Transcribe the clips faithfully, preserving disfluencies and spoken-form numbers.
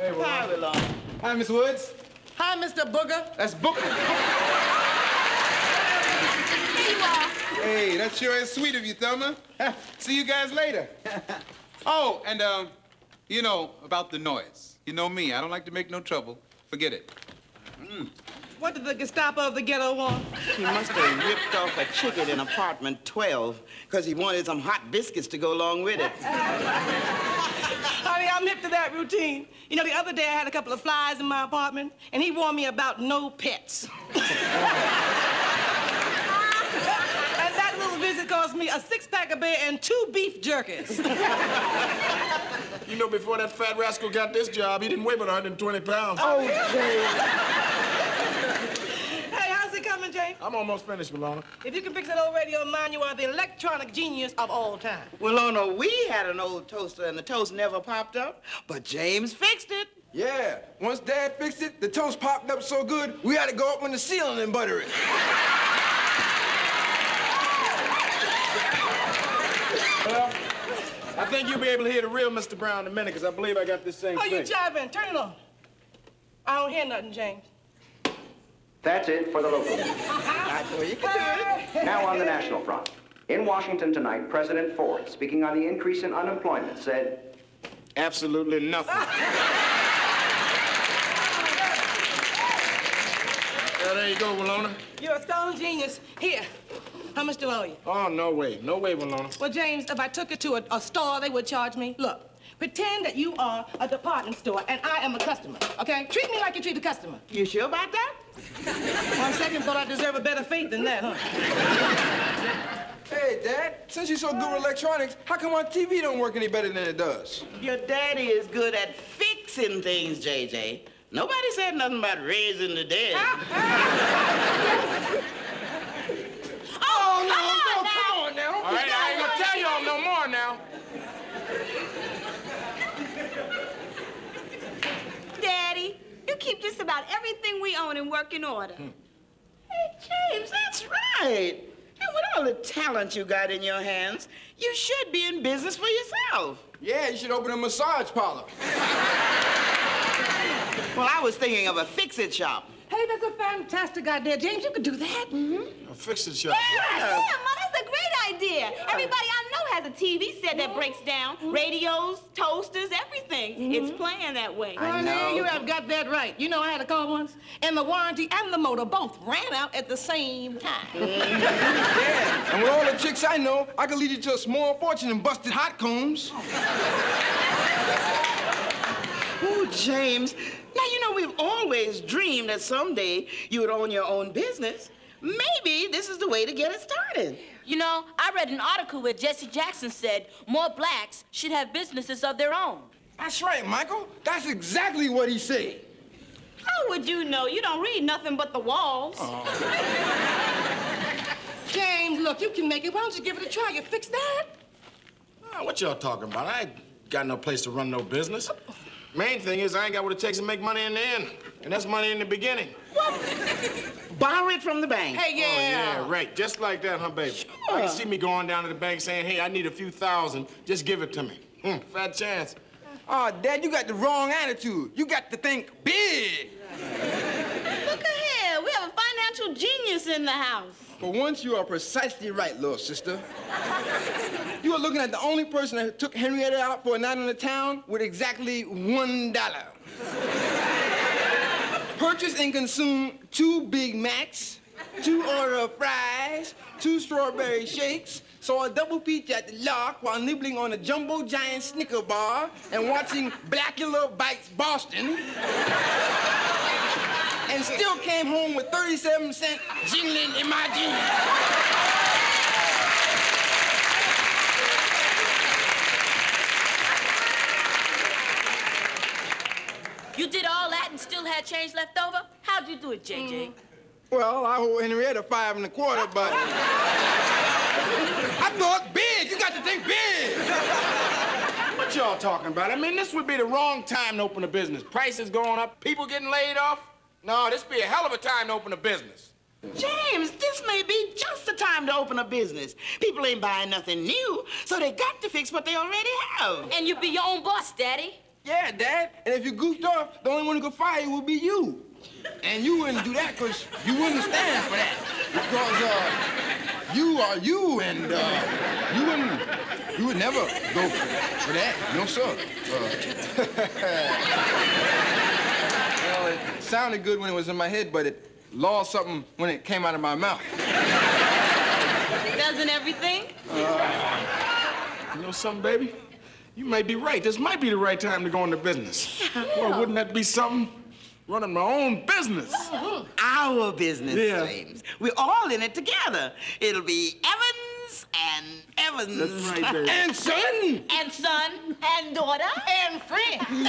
Hey, well, Hi, Willona. Hi, Miss Woods. Hi, Mister Booger. That's Booker. Here you are. Hey, that sure is sweet of you, Thelma. See you guys later. Oh, and, um, you know, about the noise. You know me, I don't like to make no trouble. Forget it. Mm. What did the Gestapo of the ghetto want? He must have ripped off a chicken in apartment twelve because he wanted some hot biscuits to go along with it. Honey, I'm hip to that routine. You know, the other day I had a couple of flies in my apartment, and he warned me about no pets. And that little visit cost me a six-pack of beer and two beef jerkies. You know, before that fat rascal got this job, he didn't weigh but one hundred twenty pounds. Oh, James. Hey, how's it coming, James? I'm almost finished, Willona. If you can fix that old radio of mine, you are the electronic genius of all time. Willona, we had an old toaster and the toast never popped up, but James fixed it. Yeah, once Dad fixed it, the toast popped up so good, we had to go up on the ceiling and butter it. Well, I think you'll be able to hear the real Mister Brown in a minute, because I believe I got this same Oh, thing. you jiving. Turn it on. I don't hear nothing, James. That's it for the local news. I know you can do it. Now on the national front. In Washington tonight, President Ford, speaking on the increase in unemployment, said, absolutely nothing. Yeah, there you go, Willona. You're a stone genius. Here. How much do I owe you? Oh, no way. No way, Willona. Well, James, if I took it to a, a store, they would charge me. Look, pretend that you are a department store and I am a customer, okay? Treat me like you treat a customer. You sure about that? One second, thought I deserve a better fate than that, huh? Hey, Dad, since you're so good with electronics, how come our T V don't work any better than it does? Your daddy is good at fixing things, J J. Nobody said nothing about raising the dead. Oh, no, come on no, now. come on now. All right, I ain't gonna tell y'all no more now. Daddy, you keep just about everything we own in working order. Hey, James, that's right. And with all the talent you got in your hands, you should be in business for yourself. Yeah, you should open a massage parlor. Well, I was thinking of a fix-it shop. Hey, that's a fantastic idea. James, you could do that. A fix-it shop. Yeah, Ma, that's a great idea. Everybody I know has a T V set that breaks down. Radios, toasters, everything. It's playing that way. I Honey, know. you have got that right. You know, I had a car once, and the warranty and the motor both ran out at the same time. Yeah, and with all the tricks I know, I could lead you to a small fortune in busted hot combs. Oh, James. Now, you know, we've always dreamed that someday you would own your own business. Maybe this is the way to get it started. You know, I read an article where Jesse Jackson said more blacks should have businesses of their own. That's right, Michael. That's exactly what he said. How would you know? You don't read nothing but the walls. James, look, you can make it. Why don't you give it a try? You fix that? Ah, what y'all talking about? I ain't got no place to run no business. Main thing is I ain't got what it takes to make money in the end. And that's money in the beginning. Borrow it from the bank. Hey, yeah. Oh, yeah, right. Just like that, huh, baby? Sure. I can see me going down to the bank saying, hey, I need a few thousand. Just give it to me. Hmm, fat chance. Oh, Dad, you got the wrong attitude. You got to think big. Look ahead. We have a financial genius in the house. For once, you are precisely right, little sister. You are looking at the only person that took Henrietta out for a night in the town with exactly one dollar. Purchase and consume two Big Macs, two order of fries, two strawberry shakes, saw a double peach at the Lark while nibbling on a jumbo giant Snicker bar and watching Blackula Bites Boston, and still came home with thirty-seven cent jingling in my jeans. You did all that and still had change left over? How'd you do it, J J? Well, I owe Henrietta five and a quarter, but I thought big. You got to think big. What y'all talking about? I mean, this would be the wrong time to open a business. Prices going up, people getting laid off. No, this would be a hell of a time to open a business. James, this may be just the time to open a business. People ain't buying nothing new, so they got to fix what they already have. And you be your own boss, Daddy. Yeah, Dad. And if you goofed off, the only one who could fire you would be you. And you wouldn't do that because you wouldn't stand for that. Because uh, you are you, and uh, you wouldn't, you would never go for, for that. No, sir. Uh, well, it sounded good when it was in my head, but it lost something when it came out of my mouth. Doesn't everything? Uh, you know something, baby? You may be right. This might be the right time to go into business. Well, wouldn't that be something? Running my own business. Our business, Yeah. James. We're all in it together. It'll be Evans and Evans. That's right, baby. And son! And son, and daughter. And friend.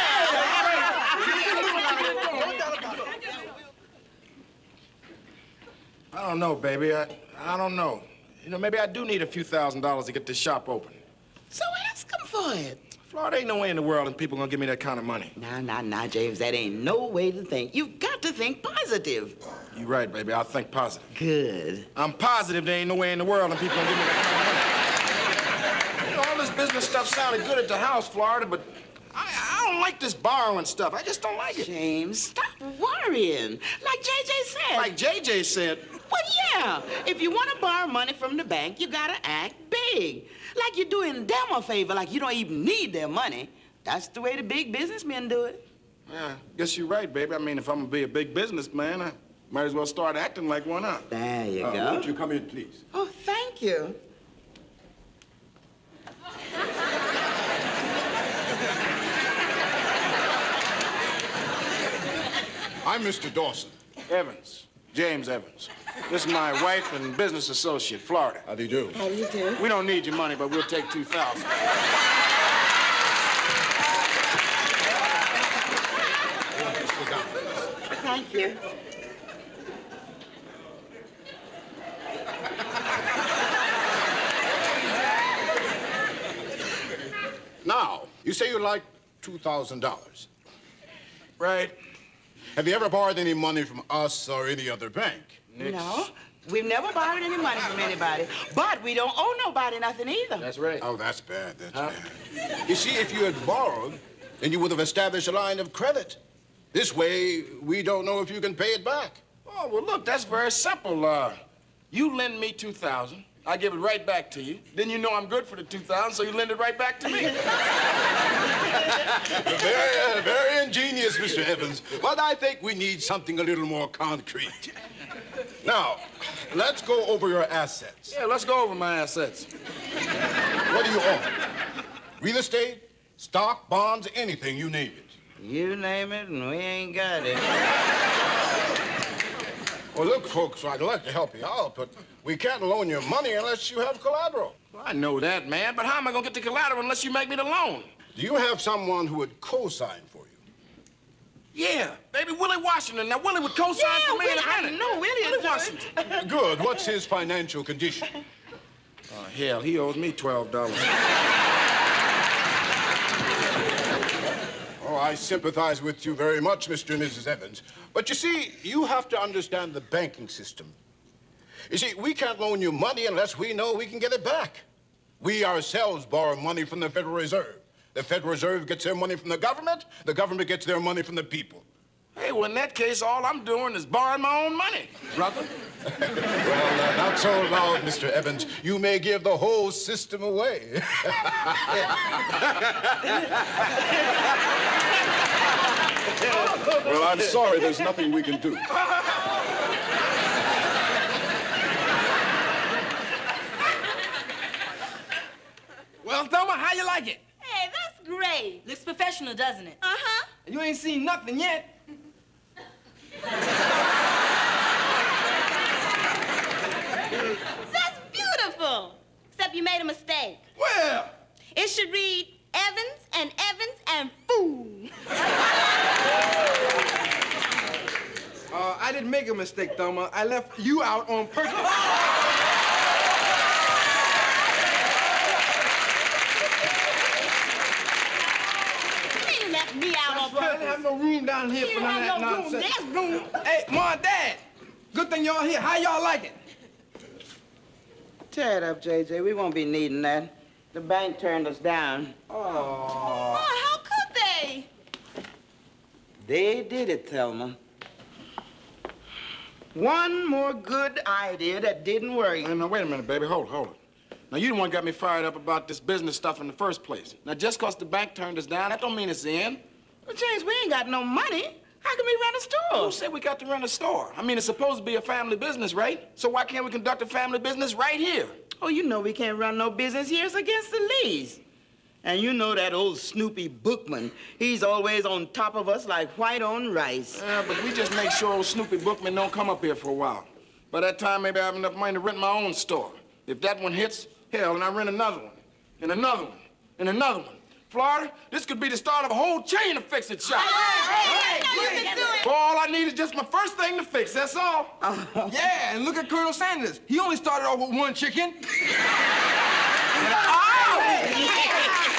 I don't know, baby. I, I don't know. You know, maybe I do need a few thousand dollars to get this shop open. So ask him for it. Florida, ain't no way in the world and people gonna give me that kind of money. Nah, nah, nah, James. That ain't no way to think. You've got to think positive. You're right, baby. I'll think positive. Good. I'm positive there ain't no way in the world and people gonna give me that kind of money. You know, all this business stuff sounded good at the house, Florida, but I, I don't like this borrowing stuff. I just don't like it. James, stop worrying. Like J J said. Like J J said, Well, yeah. If you want to borrow money from the bank, you gotta act big. Like you're doing them a favor, like you don't even need their money. That's the way the big businessmen do it. yeah, guess you're right, baby. I mean, if I'm gonna be a big businessman, I might as well start acting like one, huh? There you Uh, go. won't you come in, please? Oh, thank you. I'm Mister Dawson. Evans. James Evans. This is my wife and business associate, Florida. How do you do? How do you do? We don't need your money, but we'll take two thousand. Thank you. Now, you say you like two thousand dollars. Right? Have you ever borrowed any money from us or any other bank? No, we've never borrowed any money from anybody, but we don't owe nobody nothing either. That's right. Oh, that's bad. That's Huh? bad. You see, if you had borrowed, then you would have established a line of credit. This way, we don't know if you can pay it back. Oh, well, look, that's very simple. Uh, you lend me two thousand. I give it right back to you. Then you know I'm good for the two thousand, so you lend it right back to me. Very, uh, very ingenious, Mister Evans. But I think we need something a little more concrete. Now, let's go over your assets. Yeah, let's go over my assets. What do you own? Real estate, stock, bonds, anything, you name it. You name it, and we ain't got it. Well, look, folks, I'd like to help you out, but we can't loan you money unless you have collateral. Well, I know that, man, but how am I gonna get the collateral unless you make me the loan? Do you have someone who would co-sign for you? Yeah, baby, Willie Washington. Now, Willie would co-sign Yeah, for me in Willie, a I minute. know Willie Willie would do it. Washington. Good. What's his financial condition? Oh, hell, he owes me twelve dollars. Oh, I sympathize with you very much, Mister and Missus Evans. But you see, you have to understand the banking system. You see, we can't loan you money unless we know we can get it back. We ourselves borrow money from the Federal Reserve. The Federal Reserve gets their money from the government. The government gets their money from the people. Hey, well, in that case, all I'm doing is borrowing my own money, brother. Well, uh, not so loud, Mister Evans. You may give the whole system away. Well, I'm sorry. There's nothing we can do. Well, Thelma, how you like it? Hey, that's great. Looks professional, doesn't it? Uh-huh. You ain't seen nothing yet. That's beautiful. Except you made a mistake. Well, It should read Evans and Evans and Fool. uh, I didn't make a mistake, Thelma. I left you out on purpose. You left me out on I didn't have purpose. no room down here You for none of that have no room. nonsense. There's room. Hey, Mom, Dad, good thing y'all here. How y'all like it? Tear it up, J J. We won't be needing that. The bank turned us down. Oh, how could They did it, Thelma. One more good idea that didn't work. Now, now, wait a minute, baby. Hold it, hold it. Now, you the one got me fired up about this business stuff in the first place. Now, just because the bank turned us down, that don't mean it's the end. Well, James, we ain't got no money. How can we run a store? Who said we got to run a store? I mean, it's supposed to be a family business, right? So why can't we conduct a family business right here? Oh, you know we can't run no business here. It's against the lease. And you know that old Snoopy Bookman. He's always on top of us like white on rice. Yeah, but we just make sure old Snoopy Bookman don't come up here for a while. By that time, maybe I have enough money to rent my own store. If that one hits, hell, and I rent another one, and another one, and another one. Florida, this could be the start of a whole chain of fix-it shops. Hey, hey, you can do it. Well, all I need is just my first thing to fix, that's all. Yeah, and look at Colonel Sanders. He only started off with one chicken. Oh!